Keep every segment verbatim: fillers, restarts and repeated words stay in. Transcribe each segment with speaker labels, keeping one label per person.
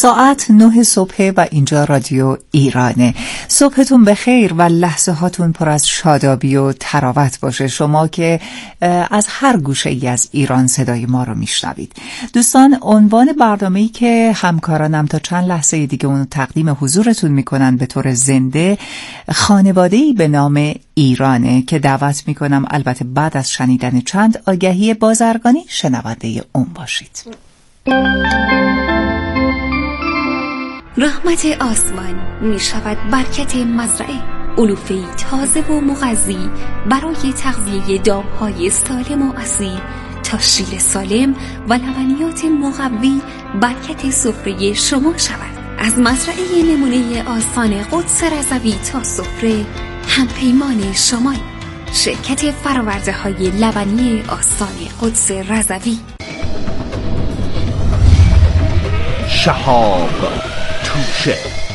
Speaker 1: ساعت نه صبح و اینجا رادیو ایرانه. صبحتون بخیر و لحظه هاتون پر از شادابی و تراوت باشه. شما که از هر گوشه ای از ایران صدای ما رو میشنوید. دوستان، عنوان برنامه‌ای که همکارانم تا چند لحظه دیگه اون تقدیم حضورتون میکنن به طور زنده، خانواده‌ای به نام ایرانه که دعوت میکنم البته بعد از شنیدن چند آگهی بازرگانی شنونده اون باشید.
Speaker 2: رحمت آسمان می شود برکت مزرعه، علوفه‌ای تازه و مغذی برای تغذیه دام‌های سالم و اصیل تا شیر سالم و لبنیات مقوی برکت سفره شما شود. از مزرعه نمونه آستان قدس رضوی تا سفره هم پیمان شما، شرکت فرآورده های لبنی آستان قدس رضوی.
Speaker 3: شهاب توشه.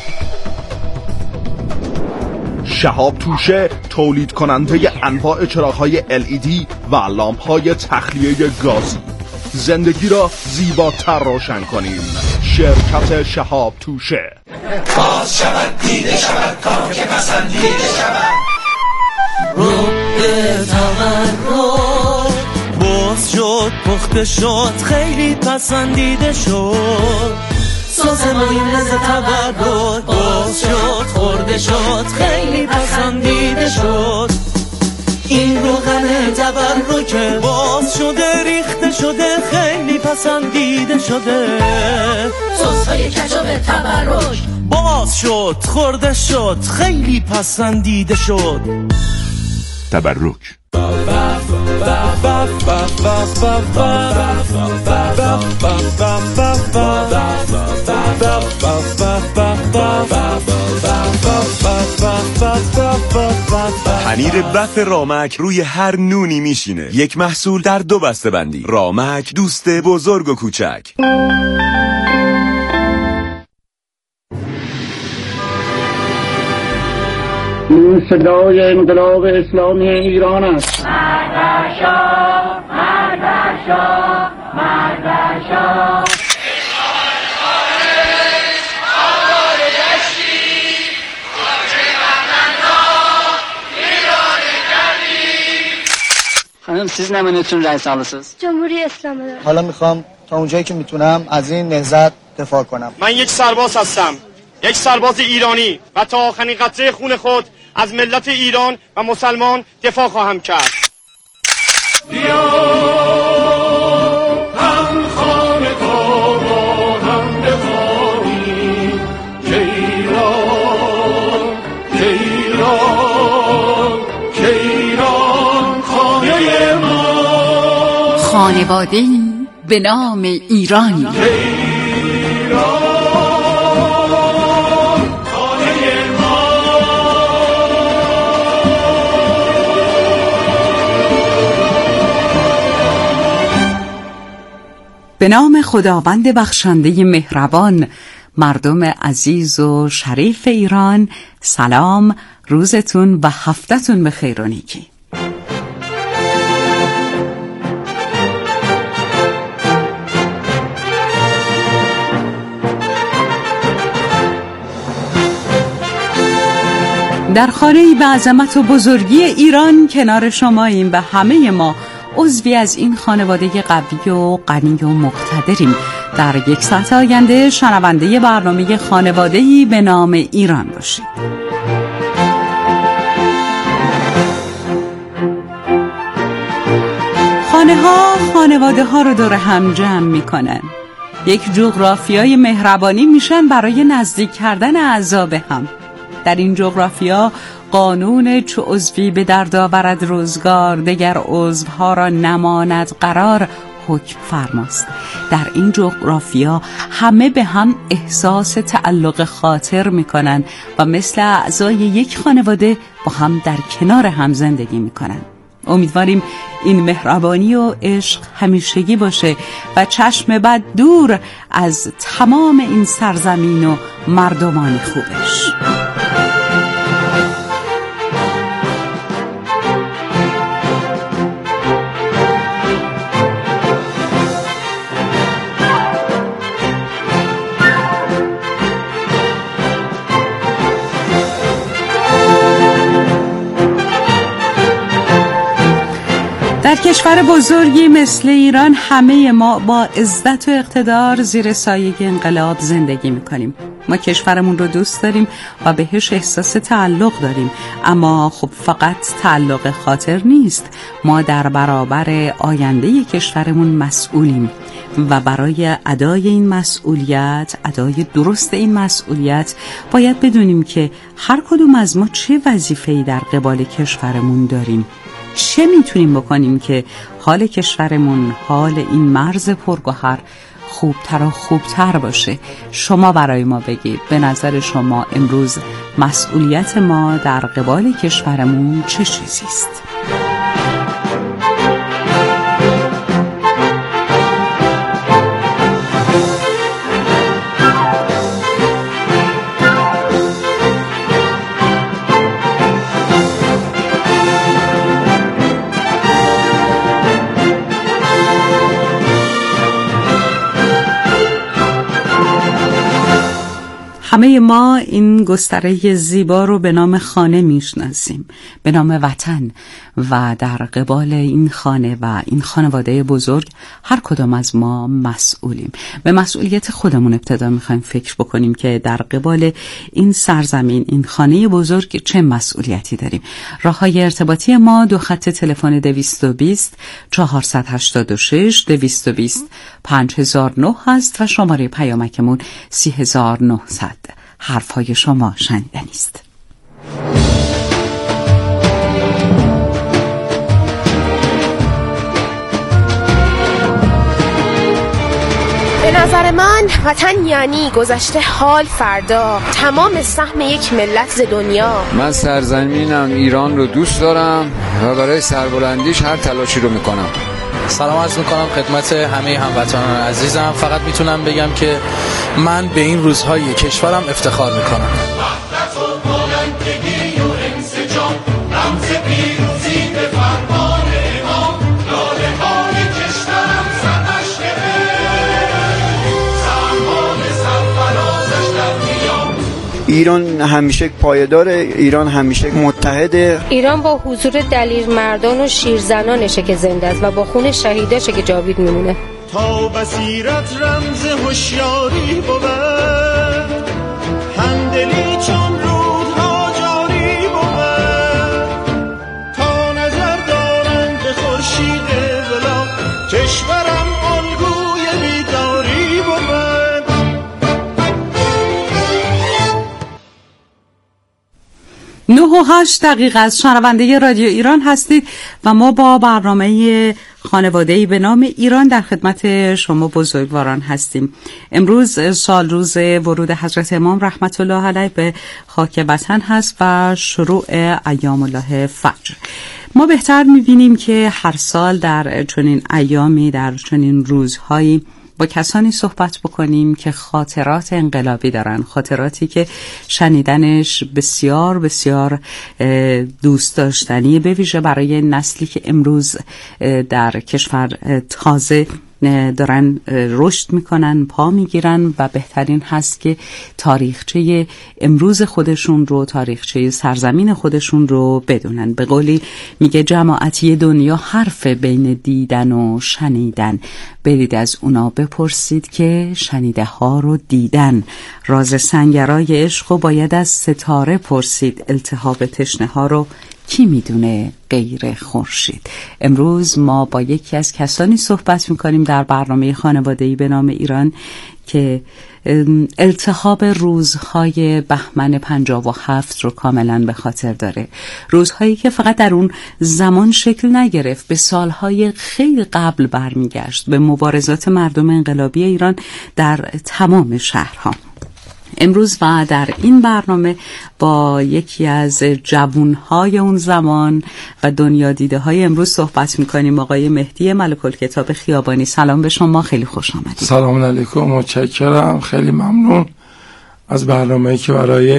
Speaker 3: شهاب توشه تولید کننده انواع چراغ‌های ال ای دی و لامپ‌های تخلیه گازی. زندگی را زیباتر روشن کنیم. شرکت شهاب توشه.
Speaker 4: باز شود دیده شود تا که پسندیده شود. رو به تورم باز شد پخته شد خیلی پسندیده شد. سوز مایونز تورم باز شد خورده شد خیلی پسندیده شد. این روغن تورم باز شده ریخته شده خیلی پسندیده شده. سس‌های کچاپ تبرک باز شد خورده شد خیلی پسندیده شد.
Speaker 3: تبرک.
Speaker 5: پنیر بف رامک روی هر نونی میشینه. یک محصول در دو بسته بندی. رامک، دوست بزرگ و کوچک.
Speaker 6: این صدای انقلاب اسلامی ایران است.
Speaker 7: مردشا مردشا مردشا
Speaker 8: خانم siz ne menütün reis alısınız?
Speaker 9: جمهوری اسلامی.
Speaker 10: حالا میخوام تا اونجایی که میتونم از این نهضت دفاع کنم.
Speaker 11: من یک سرباز هستم، یک سرباز ایرانی و تا آخرین قطره خون خود از ملت ایران و مسلمان دفاع خواهم کرد.
Speaker 4: بیا هم خانه تا با هم بخواهیم که ایران که ایران که ایران خانه ما.
Speaker 2: خانواده‌ای به نام ایرانی.
Speaker 1: به نام خداوند بخشنده مهربان، مردم عزیز و شریف ایران، سلام، روزتون و هفتتون به خیر و نیکی. در خانه‌ای به عظمت و بزرگی ایران کنار شماییم و همه ما عضوی از این خانواده قوی و غنی و مقتدریم. در یک ساعت آینده شنونده برنامه خانواده‌ای به نام ایران باشید. خانه ها خانواده ها رو دور هم جمع میکنن. یک جغرافیای مهربانی میشن برای نزدیک کردن اعضا به هم. در این جغرافیا قانون چو عضوی به درد آورد روزگار، دگر عضوها را نماند قرار حکم فرماست. در این جغرافیا همه به هم احساس تعلق خاطر میکنن و مثل اعضای یک خانواده با هم در کنار هم زندگی میکنن. امیدواریم این مهربانی و عشق همیشگی باشه و چشم بد دور از تمام این سرزمین و مردمان خوبش. در کشور بزرگی مثل ایران همه ما با عزت و اقتدار زیر سایه انقلاب زندگی میکنیم. ما کشورمون رو دوست داریم و بهش احساس تعلق داریم، اما خب فقط تعلق خاطر نیست. ما در برابر آینده کشورمون مسئولیم و برای ادای این مسئولیت، ادای درست این مسئولیت، باید بدونیم که هر کدوم از ما چه وظیفه‌ای در قبال کشورمون داریم. چه میتونیم بکنیم که حال کشورمون، حال این مرز پرگوهر خوبتر و خوبتر باشه؟ شما برای ما بگید به نظر شما امروز مسئولیت ما در قبال کشورمون چه چیزیست؟ همه ما این گستره زیبا رو به نام خانه میشناسیم، به نام وطن، و در قبال این خانه و این خانواده بزرگ هر کدام از ما مسئولیم. به مسئولیت خودمون ابتدا میخوایم فکر بکنیم که در قبال این سرزمین، این خانه بزرگ چه مسئولیتی داریم. راههای ارتباطی ما دو خط تلفن دویست و بیست چهارصد و هشتاد و شش دویست و بیست پنج هزار و نه هست و شماره پیامکمون سی هزار و نهصد. حرفهای شما شنیدنی است.
Speaker 9: به نظر من وطن یعنی گذشته، حال، فردا، تمام سهم یک ملت ز دنیا.
Speaker 12: من سرزمینم ایران رو دوست دارم و برای سربلندیش هر تلاشی رو میکنم.
Speaker 13: سلام عرض میکنم خدمت همه هموطنان عزیزم. فقط میتونم بگم که من به این روزهای کشورم افتخار میکنم. وحدت و بلندگی و انسجام، رمز پیروزی به فرمان امام، لاله های کشورم سرنشته، سرمان سرفرازش در قیام.
Speaker 10: ایران همیشه پایدار، ایران همیشه متحده.
Speaker 14: ایران با حضور دلیر مردان و شیرزنانشه که زنده است و با خون شهیداشه که جاوید میمونه.
Speaker 4: تا بصیرت رمز هوشیاری بود، همدلی چون رودها جاری بود، تا نظر دارند به خورشید ولا، کشورم الگوی بیداری بود.
Speaker 1: نه و هشت دقیقه از شنونده رادیو ایران هستید و ما با برنامه خانواده‌ای به نام ایران در خدمت شما بزرگواران هستیم. امروز سال روز ورود حضرت امام رحمت الله علیه به خاک وطن هست و شروع ایام الله فجر. ما بهتر می‌بینیم که هر سال در چنین ایامی، در چنین روزهایی با کسانی صحبت بکنیم که خاطرات انقلابی دارن، خاطراتی که شنیدنش بسیار بسیار دوست داشتنی، به ویژه برای نسلی که امروز در کشور تازه دارن رشد میکنن، پا میگیرن و بهترین هست که تاریخچه امروز خودشون رو، تاریخچه سرزمین خودشون رو بدونن. به قولی میگه جماعتی دنیا حرف بین دیدن و شنیدن، برید از اونا بپرسید که شنیده ها رو دیدن. راز سنگرای عشق رو باید از ستاره پرسید، التهاب تشنه ها رو کی میدونه غیر خورشید. امروز ما با یکی از کسانی صحبت میکنیم در برنامه خانواده‌ای به نام ایران که التهاب روزهای بهمن پنجاه و هفت رو کاملا به خاطر داره. روزهایی که فقط در اون زمان شکل نگرفت، به سالهای خیلی قبل برمیگشت، به مبارزات مردم انقلابی ایران در تمام شهرها. امروز و در این برنامه با یکی از جوانهای اون زمان و دنیا دیده های امروز صحبت میکنیم، آقای مهدی ملک‌الکتاب خیابانی. سلام به شما، خیلی خوش آمدید.
Speaker 15: سلام علیکم، متشکرم، خیلی ممنون از برنامه‌ای که برای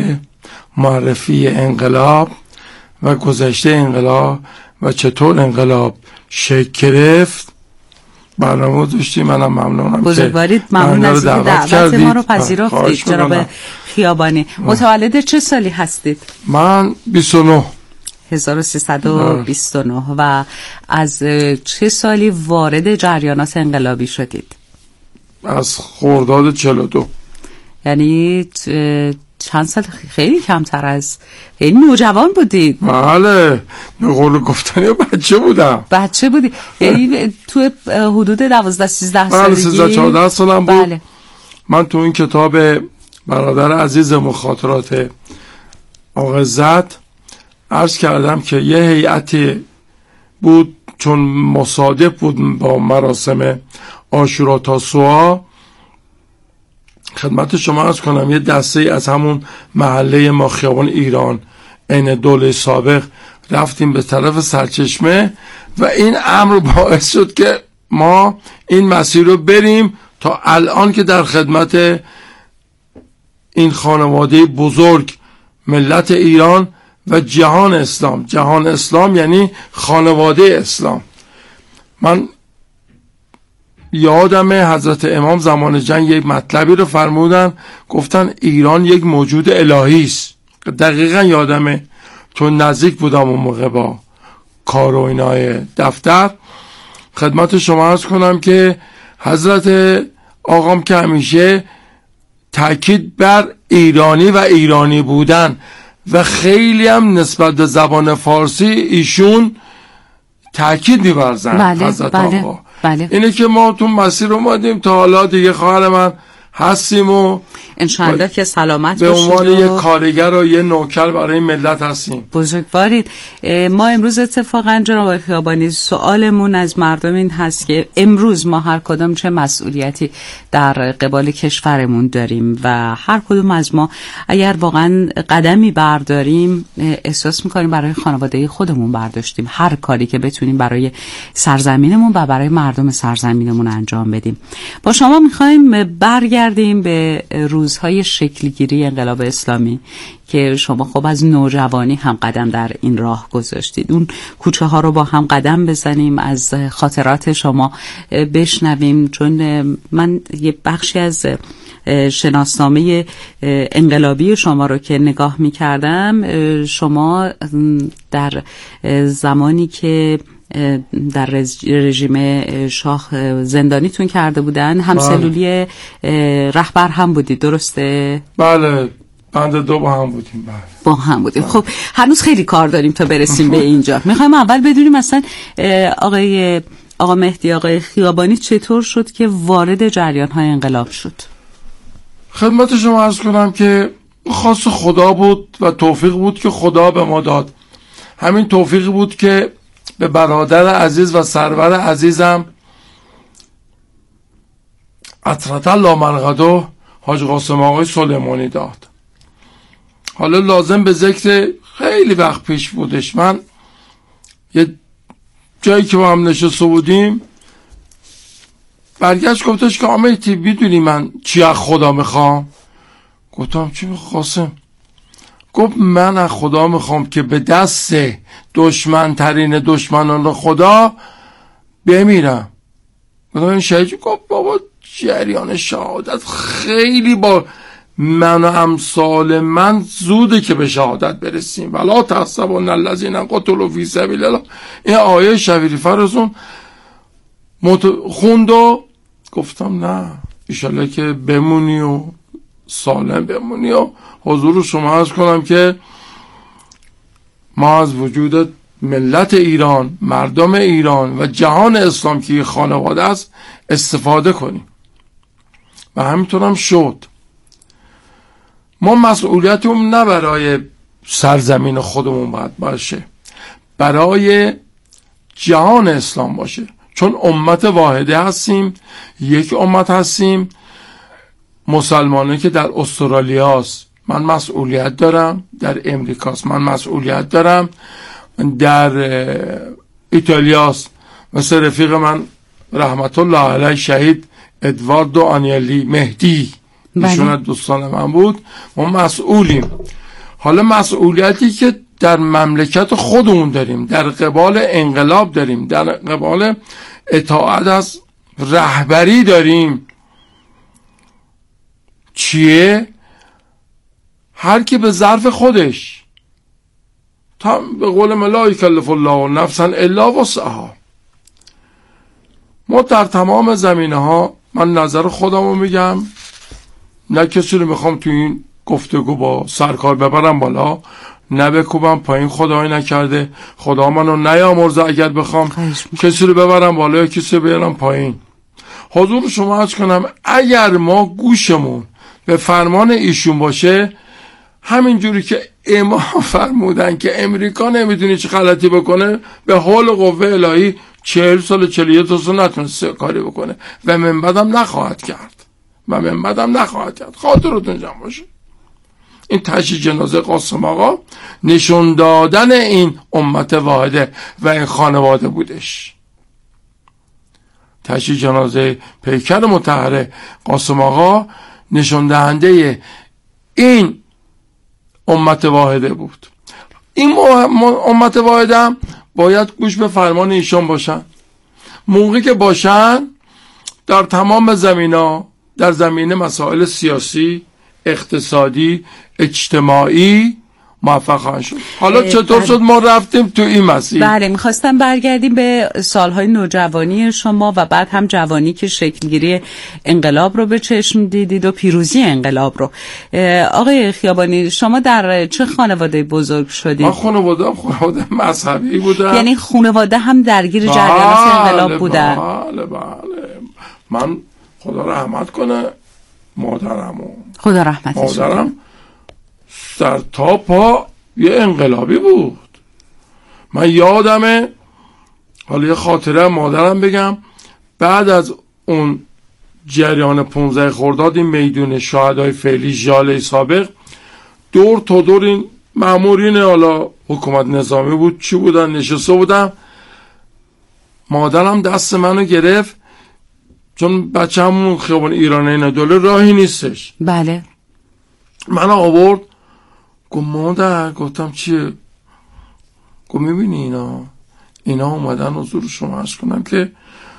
Speaker 15: معرفی انقلاب و گذشته انقلاب و چطور انقلاب شکل گرفت برنامه داشتی. منم ممنونم
Speaker 1: بزرگوارید، ممنون از اینکه دعوت ما رو پذیرفتید. جناب خیابانی، متولد چه سالی هستید؟
Speaker 15: من بیست و نه.
Speaker 1: هزار و سیصد و بیست و نه. و از چه سالی وارد جریانات انقلابی شدید؟
Speaker 15: از خرداد چهل و دو.
Speaker 1: یعنی چند سال؟ خیلی کمتر از، یعنی نوجوان بودید.
Speaker 15: بله، به قول گفتنی بچه بودم.
Speaker 1: بچه بودی یعنی تو حدود دوازده سیزده
Speaker 15: سالگی؟ بله، سیزده چهارده سالم بود.
Speaker 1: بله.
Speaker 15: من تو این کتاب برادر عزیز مخاطرات آقا عزت عرض کردم که یه هیئتی بود، چون مصادف بود با مراسم عاشورا تاسوعا، خدمت شما عرض کنم یه دسته از همون محله ما خیابان ایران عین دوله سابق رفتیم به طرف سرچشمه و این امر باعث شد که ما این مسیر رو بریم تا الان که در خدمت این خانواده بزرگ ملت ایران و جهان اسلام. جهان اسلام یعنی خانواده اسلام. من یادم حضرت امام زمان جنگ یک مطلبی رو فرمودن، گفتن ایران یک موجود الهی است. دقیقا یادمه، چون نزدیک بودم اون موقع با کار و اینای دفتر. خدمت شما عرض کنم که حضرت آقام که همیشه تاکید بر ایرانی و ایرانی بودن و خیلی هم نسبت به زبان فارسی ایشون تاکید می‌ورزن.
Speaker 1: بله،
Speaker 15: حضرت
Speaker 1: بله،
Speaker 15: آقا
Speaker 1: بله.
Speaker 15: اینه که ما تو مسیر اومدیم تا حالا دیگه خواهر من هستیم و
Speaker 1: انشاءالله که سلامت
Speaker 15: به
Speaker 1: باشید
Speaker 15: عنوان
Speaker 1: و...
Speaker 15: یک کارگر و یک نوکر برای ملت هستیم.
Speaker 1: بزرگوارید. ما امروز اتفاقا جناب خیابانی سوالمون از مردم این هست که امروز ما هر کدام چه مسئولیتی در قبال کشورمون داریم و هر کدوم از ما اگر واقعا قدمی برداریم احساس میکنیم برای خانواده خودمون برداشتیم، هر کاری که بتونیم برای سرزمینمون و برای مردم سرزمینمون انجام بدیم. با شما میخوایم برگردیم به روزهای شکلگیری انقلاب اسلامی که شما خب از نوجوانی هم قدم در این راه گذاشتید. اون کوچه ها رو با هم قدم بزنیم، از خاطرات شما بشنویم، چون من یه بخشی از شناسنامه انقلابی شما رو که نگاه می کردم، شما در زمانی که در رژیم شاه زندانیتون کرده بودن همسلولی رهبر هم بودید، درسته؟
Speaker 15: بله، بند دو با هم بودیم. بله
Speaker 1: با هم بودیم. خب هنوز خیلی کار داریم تا برسیم به اینجا. میخوایم اول بدونیم مثلا آقای آقا مهدی، آقای خیابانی چطور شد که وارد جریان های انقلاب شد؟
Speaker 15: خدمت شما عرض کنم که خاص خدا بود و توفیق بود که خدا به ما داد. همین توفیق بود که به برادر عزیز و سرور عزیزم عطرت الله مرقدو حاج قاسم آقای سلیمانی داد. حالا لازم به ذکر خیلی وقت پیش بودش، من یه جایی که با هم نشسته بودیم برگشت گفتش که آمهتی میدونی من چی از خدا میخوام؟ گفتم چی قاسم؟ گفت من از خدا میخوام که به دست دشمن ترین دشمنان خدا بمیرم. گفتم این شهید؟ گفت بابا جریان شهادت خیلی با من و امثال من زوده که به شهادت برسیم. ولا تحسبن الذین قتلوا فی سبیل الله. این آیه شریفه رو خوند و گفتم نه انشالله که بمونی و سالم بمونی و حضور شما عرض کنم که ما از وجود ملت ایران، مردم ایران و جهان اسلام که خانواده است استفاده کنیم و همینطور هم شد. ما مسئولیتمون نه برای سرزمین خودمون باید باشه، برای جهان اسلام باشه، چون امت واحده هستیم، یک امت هستیم. مسلمانه که در استرالیا است من مسئولیت دارم، در امریکاست من مسئولیت دارم، در ایتالیا است مثل رفیق من رحمت الله علیه شهید ادواردو آنیلی مهدی، ایشون از دوستان من بود. ما مسئولیم. حالا مسئولیتی که در مملکت خودمون داریم، در قبال انقلاب داریم، در قبال اطاعت از رهبری داریم چیه؟ هر کی به ظرف خودش تا به قول لا یکلف الله نفسا الا وسعها. ما در تمام زمینه ها، من نظر خودمو میگم، نه کسی رو میخوام تو این گفتگو با سرکار ببرم بالا، نه بکوبم پایین، خدای نکرده، خدا منو نیامرزه اگر بخوام کسی رو ببرم بالا یا کسی رو بیارم پایین. حضور شما عرض کنم اگر ما گوشمون به فرمان ایشون باشه، همینجوری که امام فرمودن که امریکا نمیتونه چه غلطی بکنه، به حول قوه الهی چهل سال چهل و یک سال نتونسته کاری بکنه و من بعدم نخواهد کرد و من بعدم نخواهد کرد. خاطرتون جمع باشه. این تشییع جنازه قاسم آقا نشون دادن این امت واحده و این خانواده بودش. تشییع جنازه پیکر مطهر قاسم آقا نشون دهنده این امت واحده بود. این امت واحده هم باید گوش به فرمان ایشان باشن. موقعی که باشن در تمام زمینا، در زمینه مسائل سیاسی، اقتصادی، اجتماعی موفق خواهند شد. حالا چطور شد ما رفتیم تو این مسیر؟
Speaker 1: بله، میخواستم برگردیم به سالهای نوجوانی شما و بعد هم جوانی که شکلگیری انقلاب رو به چشم دیدید و پیروزی انقلاب رو. آقای خیابانی، شما در چه خانواده بزرگ شدید؟
Speaker 15: من خانواده خانواده مذهبی بودم.
Speaker 1: یعنی خانواده هم درگیر جریانات انقلاب بودن؟
Speaker 15: بله بله. من خدا رحمت کنه مادرمو.
Speaker 1: خدا رحمتش کنه.
Speaker 15: مادرم سر تا پا یه انقلابی بود. من یادمه، حالا یه خاطره مادرم بگم، بعد از اون جریان پونزده خرداد، این میدون شهدای فعلی ژاله سابق، دور تا دور این مامورین حالا حکومت نظامی بود چی بودن نشسته بودم. مادرم دست منو گرفت، چون بچه همون خیابان ایرانی ندوله راهی نیستش.
Speaker 1: بله.
Speaker 15: من آورد، گفت مادر، گفتم چیه؟ گفت میبینی اینا اینا اومدن حضور شما عرض کنم که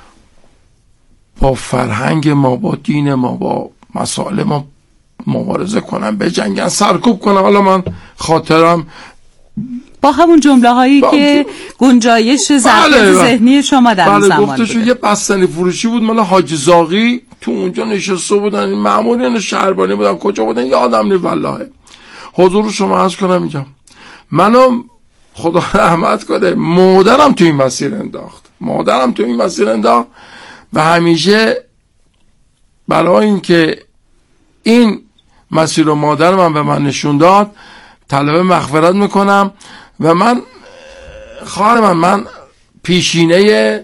Speaker 15: با فرهنگ ما، با دین ما، با مسائل ما مبارزه کنن، بجنگن، سرکوب کنن. حالا من خاطرم
Speaker 1: با همون جمله هایی با... که گنجایش ظرفیت ذهنی شما در اون
Speaker 15: بله
Speaker 1: زمان
Speaker 15: گفته شو. یه بستنی فروشی بود مال حاج زاغی، تو اونجا نشسته بودن مامورین شهربانی بودن، کجا بودن یادم نی والله. حضور شما عرض کنم میگم منو خدا رحمت کنه مادرم تو این مسیر انداخت مادرم تو این مسیر انداخت و همیشه برای این که این مسیر رو مادر من به من نشون داد طلب مغفرت میکنم. و من خواهر من من پیشینه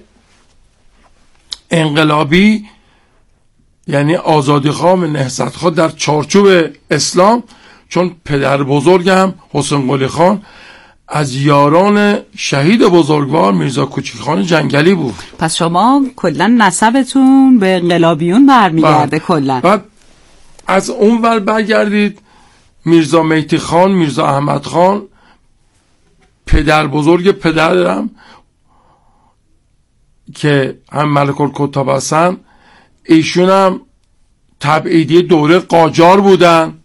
Speaker 15: انقلابی یعنی آزادی خواه نهضت خواه در چارچوب اسلام، چون پدر بزرگم حسین قلی خان از یاران شهید بزرگوار میرزا کوچیک خان جنگلی بود.
Speaker 1: پس شما کلا نسبتون به انقلابیون برمیگرده. کلا
Speaker 15: بعد از اون ور برگردید میرزا میتی خان، میرزا احمد خان پدر بزرگ پدرم که هم ملک الکتاب هستن، ایشون هم تبعیدی دوره قاجار بودن.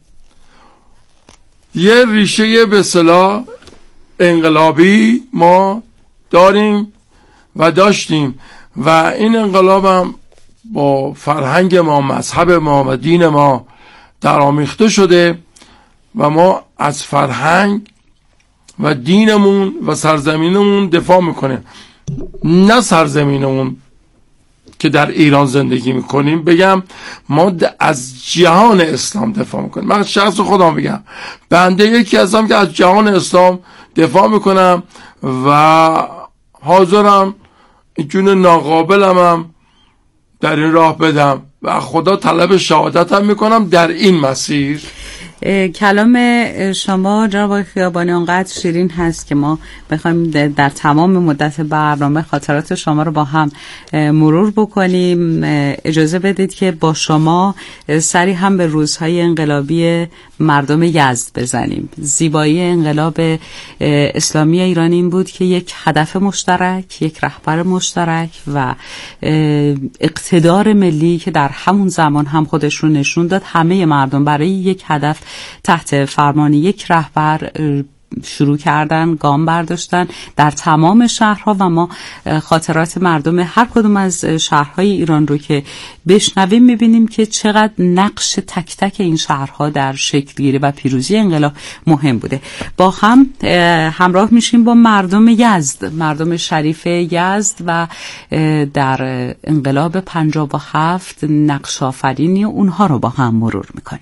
Speaker 15: یه ریشه به اصطلاح انقلابی ما داریم و داشتیم و این انقلاب هم با فرهنگ ما، مذهب ما و دین ما درآمیخته شده و ما از فرهنگ و دینمون و سرزمینمون دفاع میکنیم، نه سرزمینمون که در ایران زندگی میکنیم. بگم ما از جهان اسلام دفاع میکنیم. من شخص خودم بگم بنده یکی هستم که از جهان اسلام دفاع میکنم و حاضرم جون ناقابلم هم در این راه بدم و خدا طلب شهادتم میکنم در این مسیر.
Speaker 1: کلام شما جناب خیابانی اونقدر شیرین هست که ما بخوایم در تمام مدت برنامه خاطرات شما رو با هم مرور بکنیم. اجازه بدید که با شما سری هم به روزهای انقلابی مردم یزد بزنیم. زیبایی انقلاب اسلامی ایران این بود که یک هدف مشترک، یک رهبر مشترک و اقتدار ملی که در همون زمان هم خودش رو نشون داد، همه مردم برای یک هدف تحت فرمان یک رهبر شروع کردن، گام برداشتن در تمام شهرها و ما خاطرات مردم هر کدوم از شهرهای ایران رو که بشنویم میبینیم که چقدر نقش تک تک این شهرها در شکلگیری و پیروزی انقلاب مهم بوده. با هم همراه میشیم با مردم یزد، مردم شریف یزد و در انقلاب پنجاه و هفت نقش آفرینی اونها رو با هم مرور میکنیم.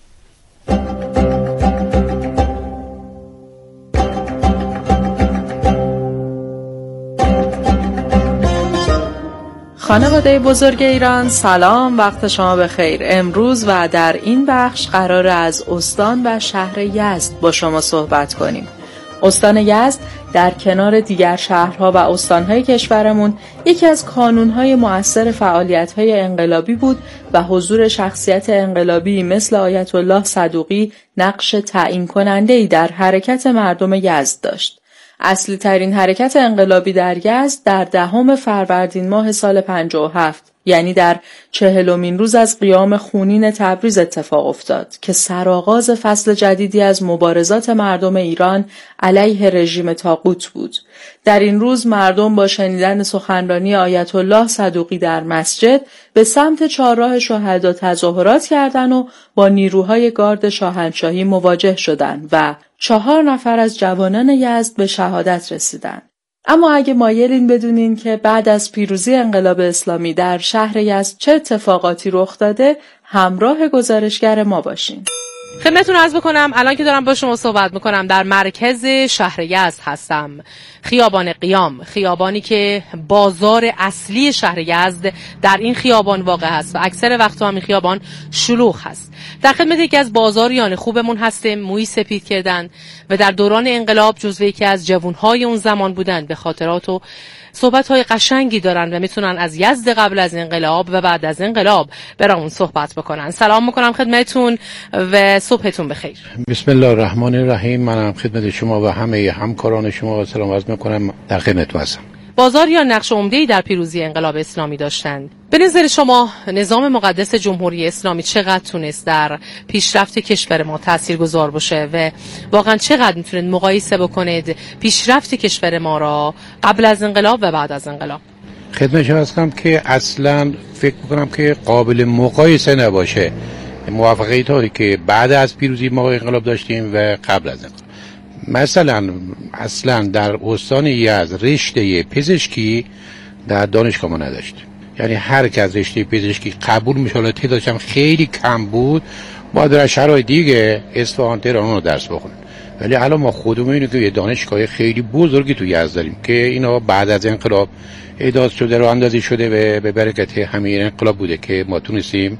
Speaker 16: خانواده بزرگ ایران، سلام، وقت شما بخیر. امروز و در این بخش قرار از استان و شهر یزد با شما صحبت کنیم. استان یزد در کنار دیگر شهرها و استانهای کشورمون یکی از کانونهای مؤثر فعالیت‌های انقلابی بود و حضور شخصیت انقلابی مثل آیت الله صدوقی نقش تعیین کننده‌ای در حرکت مردم یزد داشت. اصلی ترین حرکت انقلابی در یزد در دهم فروردین ماه سال پنجاه و هفت، یعنی در چهلمین روز از قیام خونین تبریز اتفاق افتاد که سرآغاز فصل جدیدی از مبارزات مردم ایران علیه رژیم طاغوت بود. در این روز مردم با شنیدن سخنرانی آیت الله صدوقی در مسجد به سمت چهارراه شهدا تظاهرات کردند و با نیروهای گارد شاهنشاهی مواجه شدند و چهار نفر از جوانان یزد به شهادت رسیدند. اما اگه مایلین بدونین که بعد از پیروزی انقلاب اسلامی در شهر یزد چه اتفاقاتی رخ داده، همراه گزارشگر ما باشین.
Speaker 17: خدمتتون عرض بکنم الان که دارم با شما صحبت میکنم در مرکز شهر یزد هستم. خیابان قیام، خیابانی که بازار اصلی شهر یزد در این خیابان واقع هست و اکثر وقتا هم این خیابان شلوغ هست. در خدمت یکی از بازاریان خوبمون هستیم، مویی سپید کردن و در دوران انقلاب جزو یکی از جوانهای اون زمان بودن. به خاطرات و صحبت‌های قشنگی دارن و میتونن از یزد قبل از انقلاب و بعد از انقلاب برامون صحبت بکنن. سلام میکنم خدمتتون و صبحتون بخیر.
Speaker 18: بسم الله الرحمن الرحیم. منم خدمت شما و همه همکاران شما سلام عرض میکنم. در خدمتتون هستم.
Speaker 17: بازاریان نقش عمده‌ای در پیروزی انقلاب اسلامی داشتند. به نظر شما نظام مقدس جمهوری اسلامی چقدر تونست در پیشرفت کشور ما تاثیرگذار باشه و واقعا چقدر میتونید مقایسه بکنید پیشرفت کشور ما را قبل از انقلاب و بعد از انقلاب؟
Speaker 18: خدمت شما هستم که اصلا فکر میکنم که قابل مقایسه نباشه موفقیت هایی که بعد از پیروزی ما انقلاب داشتیم و قبل از انقلاب. مثلا اصلا در استان یزد رشته پزشکی در دانشگاه ما نداشت، یعنی هر کی از رشته پزشکی قبول میشه، حالا تعدادش هم خیلی کم بود، ما در شرایط دیگه اصفهان تهران رو درس بخونیم. ولی الان ما خودمون اینو که یه دانشگاه خیلی بزرگی تو یزد داریم که اینا بعد از انقلاب اعداد شده رو اندازی شده و به برکت همین انقلاب بوده که ما تونستیم.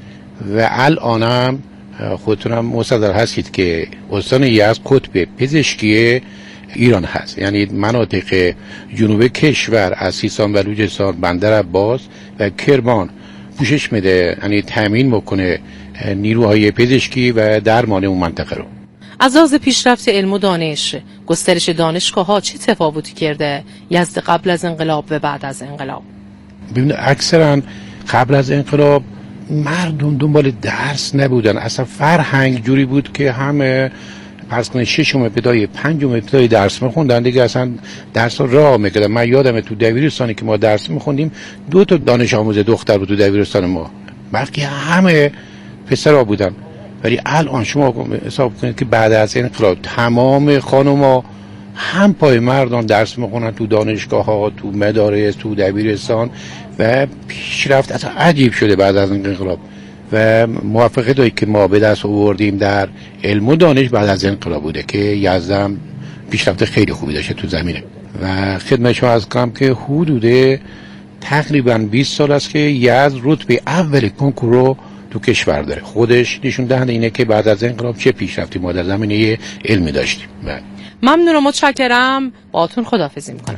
Speaker 18: و الانم خودتونم مصدق هستید که استان یزد قطب پزشکی ایران هست، یعنی مناطق جنوب کشور از سیستان، بلوچستان، بندر عباس و کرمان پوشش میده، یعنی تامین میکنه نیروهای پزشکی و درمان اون منطقه رو.
Speaker 17: از لحاظ پیشرفت علم و دانش، گسترش دانشگاه‌ها چه تفاوتی کرده یزد قبل از انقلاب و بعد از انقلاب؟
Speaker 18: ببینید اکثرا قبل از انقلاب مردم دنبال درس نبودن، اصلا فرهنگ جوری بود که همه پس کنه ششم ابتدایی پنجم ابتدایی درس میخوندن دیگه، اصلا درس راه میکردن. من یادمه تو دبیرستانی که ما درس میخوندیم دو تا دانش آموز دختر بود تو دبیرستان ما، بلکه همه پسرها بودن. ولی الان شما حساب کنید که بعد از انقلاب تمام خانوما هم پای مردان درس میخونن تو دانشگاه ها، تو مدارس، تو دبیرستان و پیشرفت اصلا عجیب شده بعد از انقلاب. و موفقیتی که ما به دست آوردیم در علم و دانش بعد از انقلاب بوده که یزد پیشرفت خیلی خوبی داشته تو زمینه. و خدمت شما عرض کنم که حدود تقریبا بیست سال است که یزد رتبه اول کنکور رو تو کشور داره. خودش نشون دهنده اینه که بعد از انقلاب چه پیشرفتی ما در زمینه علمی داشتیم.
Speaker 17: ممنون و متشکرم. باهاتون خداحافظی میکنم.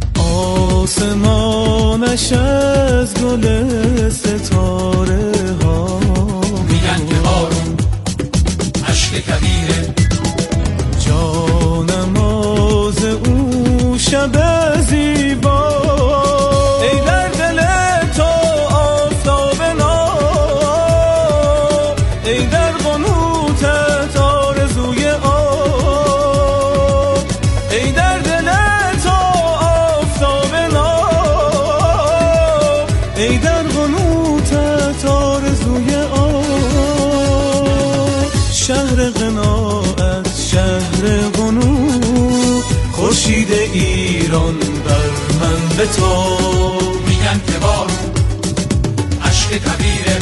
Speaker 4: آسمانش از گل ستاره ها میگن که بارون عشق کبیره، جانماز او شب زیبا، ای در دل تو آفتاب نو، ای در قنوت آرزوی آن، شهر قناعت، شهر قنوع، خورشید ایران بر من بتاب.
Speaker 19: میگن که بارون عشق کبیره.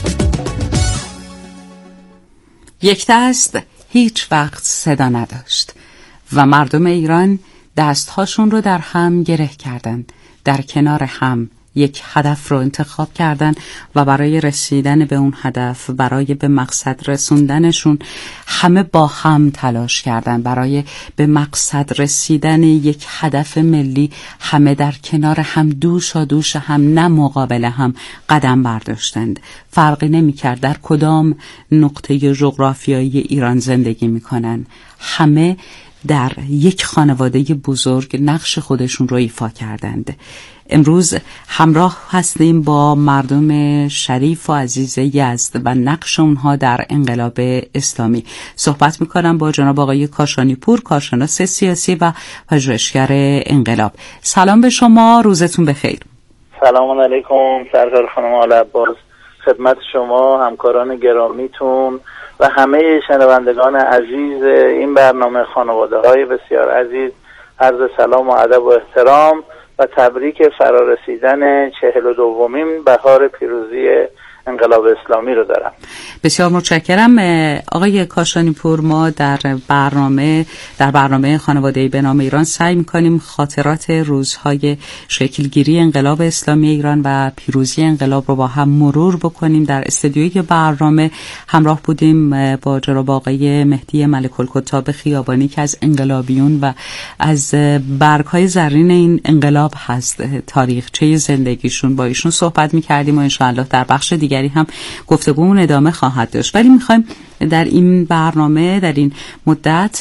Speaker 1: یک دست هیچ وقت صدا نداشت و مردم ایران دستهاشون رو در هم گره کردند، در کنار هم یک هدف رو انتخاب کردن و برای رسیدن به اون هدف، برای به مقصد رسوندنشون همه با هم تلاش کردن. برای به مقصد رسیدن یک هدف ملی همه در کنار هم، دوش و دوش هم، نه مقابل هم قدم برداشتند. فرقی نمی کرد در کدام نقطه جغرافیایی ایران زندگی می کنن، همه در یک خانواده بزرگ نقش خودشون رو ایفا کردند. امروز همراه هستیم با مردم شریف و عزیز یزد و نقش اونها در انقلاب اسلامی. صحبت میکنم با جناب آقای کاشانی پور، کارشناس سیاسی و پژوهشگر انقلاب. سلام به شما، روزتون بخیر.
Speaker 20: سلام علیکم سرکار خانم آل عباس، خدمت شما، همکاران گرامیتون و همه شنوندگان عزیز این برنامه، خانواده های بسیار عزیز، عرض سلام و ادب و احترام و تبریک فرارسیدن چهل و دومین بهار پیروزی انقلاب اسلامی رو دارم.
Speaker 1: بسیار متشکرم آقای کاشانی پور. ما در برنامه در برنامه خانواده‌ای به نام ایران سعی می‌کنیم خاطرات روزهای شکلگیری انقلاب اسلامی ایران و پیروزی انقلاب رو با هم مرور بکنیم. در استودیوی برنامه همراه بودیم با جناب آقای مهدی ملک الکتاب خیابانی که از انقلابیون و از برگ‌های زرین این انقلاب هست، تاریخچه زندگیشون. با ایشون صحبت می‌کردیم و ان شاءالله در بخش دیگری هم گفتگومون ادامه خواهد داشت. ولی میخوایم در این برنامه، در این مدت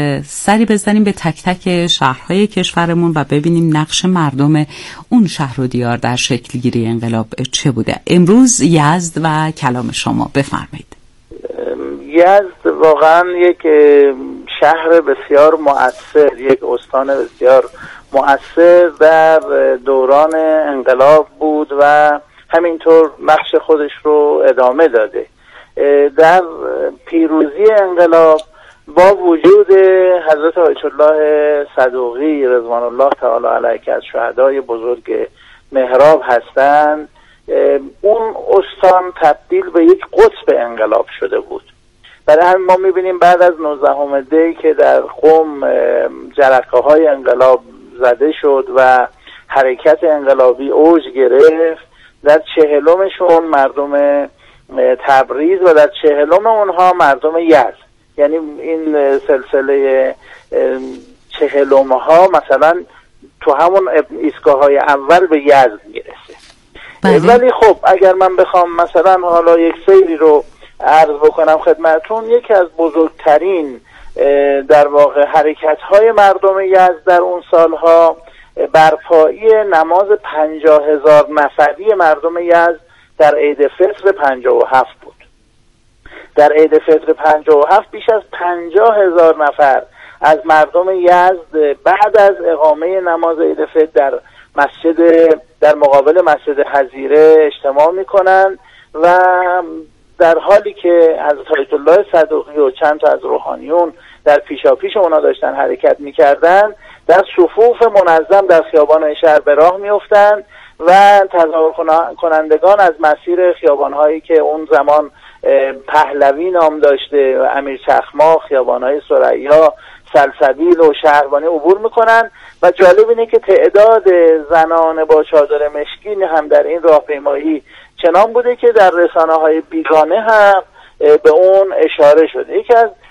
Speaker 1: سری بزنیم به تک تک شهرهای کشورمون و ببینیم نقش مردم اون شهر و دیار در شکل گیری انقلاب چه بوده. امروز یزد و کلام شما، بفرمایید.
Speaker 20: یزد واقعا یک شهر بسیار مؤثر، یک استان بسیار مؤثر در دوران انقلاب بود و همینطور نقش خودش رو ادامه داده. در پیروزی انقلاب با وجود حضرت آیت الله صدوقی رضوان الله تعالی علیه که از شهدای بزرگ محراب هستند، اون استان تبدیل به یک قطب انقلاب شده بود. برای همین ما میبینیم بعد از نوزدهم دی که در قم جرقه های انقلاب زده شد و حرکت انقلابی اوج گرفت، در چهلمشون مردم تبریز و در چهلم اونها مردم یزد، یعنی این سلسله چهلم ها مثلا تو همون ایستگاه های اول به یزد میرسه. ولی خب اگر من بخوام مثلا حالا یک سیری رو عرض بکنم خدمتون، یکی از بزرگترین در واقع حرکت های مردم یزد در اون سالها برپایی نماز پنجاه هزار نفری مردم یزد در عید فطر پنجاه و هفت بود. در عید فطر پنجاه و هفت بیش از پنجاه هزار نفر از مردم یزد بعد از اقامه نماز عید فطر در مسجد در مقابل مسجد حظیره اجتماع میکنن و در حالی که حضرت آیت الله صدوقی و چند تا از روحانیون در پیشاپیش اونا داشتن حرکت میکردن، در صفوف منظم در خیابان شهر به راه میافتند و تظاهر کنندگان از مسیر خیابان‌هایی که اون زمان پهلوی نام داشته و امیر چخماق، خیابان‌های ثریا، سلسبیل و شهربانی عبور میکنن و جالب اینه که تعداد زنان با چادر مشکین هم در این راهپیمایی چنان بوده که در رسانه‌های بیگانه هم به اون اشاره شده. یکی از